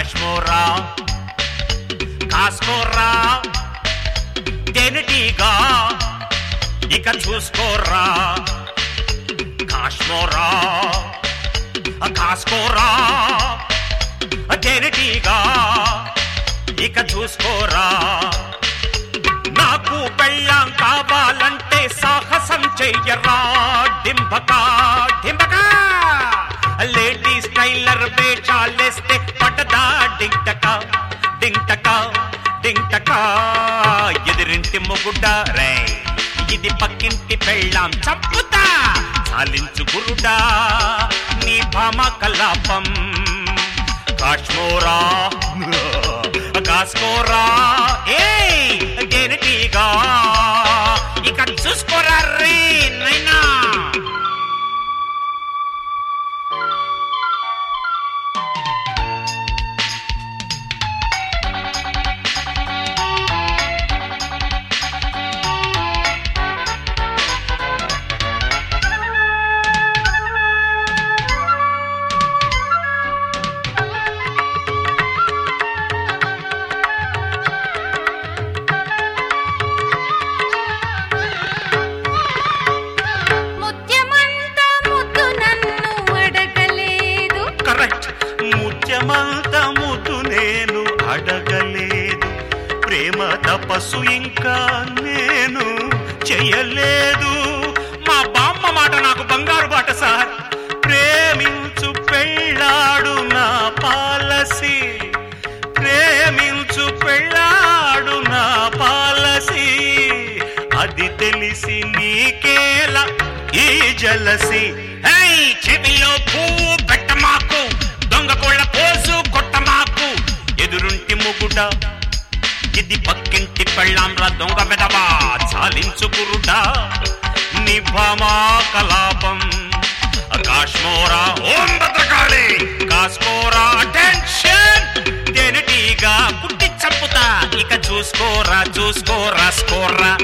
కాశ్మోరా కాస్కోరా తేనెటీగా ఇక చూసుకోరా కాశ్మోరా కాస్కోరా తేనెటీగా ఇక చూసుకోరా నాకు పెళ్ళాం కావాలంటే సాహసం చెయ్యరా డింబకా డింబకా లేడీస్ టైలర్ వేషాలేస్తే పట్టదా డింటకా డింటకా డింటకా ఎదిరింటి మొగుడా రే ఇది పక్కింటి పెళ్ళాం చంపుతా చాలించు గురుడా నీ భామ కలాపం కాశ్మోరా కాస్కోరా తేనెటీగా ఇక చూసుకోరా రే నైనా ముద్దు నేను అడగలేదు ప్రేమ తపస్సు ఇంకా నేను చెయ్యలేదు మా బామ్మ మాట నాకు బంగారు బాట సార్ ప్రేమించు పెళ్ళాడు నా పాలసీ ప్రేమించు పెళ్ళాడు నా పాలసీ అది తెలిసి నీకేలా ఈ జలసి చెవిలో పువ్వు పెట్టమాకు దొంగ కోళ్ళ పోసు కొట్టమాకు ఎదురుంటి ముగుడా ఇది పక్కింటి పెళ్ళాంరా దొంగ వెదవా చాలించు గురుడా నీ భామా కలాపం కాశ్మోరా ఓం భద్రకాళి కాశ్మోరా అటెన్షన్ తేనెటీగా కుట్టి చంపుతా ఇక చూసుకోరా చూసుకోరా స్కోరా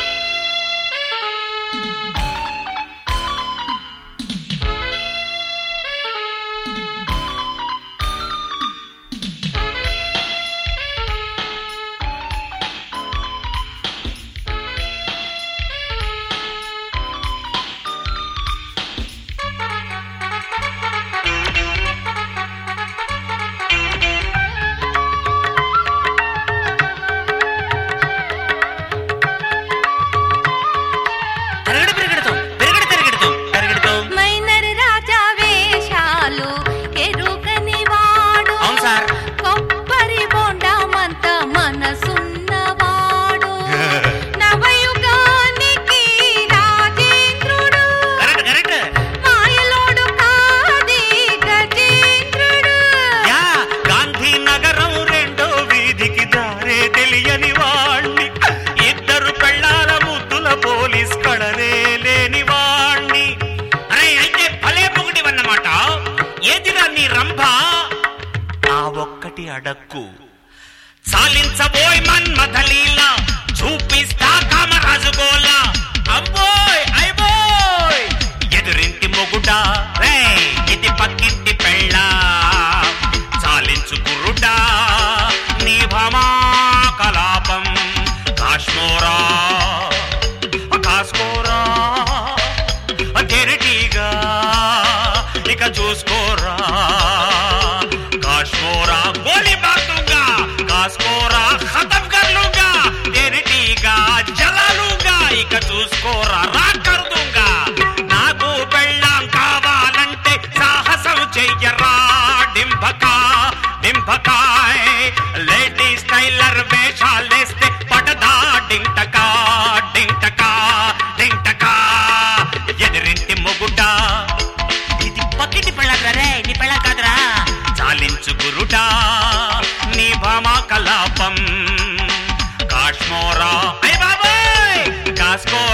ఒక్కటి అడక్కు చాలించబోయ్ మన్మథలీలా చూపిస్తా కామరాజుగోలా అబ్బోయ్ అయిబోయ్ ఎదురింటి మొగుడా రే ఇది పక్కింటి పెళ్ళా చాలించు గురుడా నీ భామా కలాపం కాశ్మోరా కాస్కోరా తేనెటీగా ఇక చూసుకోరా काश्मोरा गोली मार दूंगा कास्कोरा खत्म कर लूंगा तेरेटीगा जला लूंगा इक चूసుకోరా రా कर दूंगा నాకు పెళ్ళాం కావాలంటే సాహసం చెయ్యరా డింబకా డింబకాయ్ లేడీస్ టైలర్ వేషాలేస్తే పడదా డింటకా డింటకా డింటకా ఎదిరింటి మొగుడా ఇది పక్కింటి పెళ్ళాంరా రే నీ పెళ్ళాం కాదురా చాలించు గురుడా నీ భామా కలాపం కాశ్మోరా అయ్ బాబాయ్ కాస్కో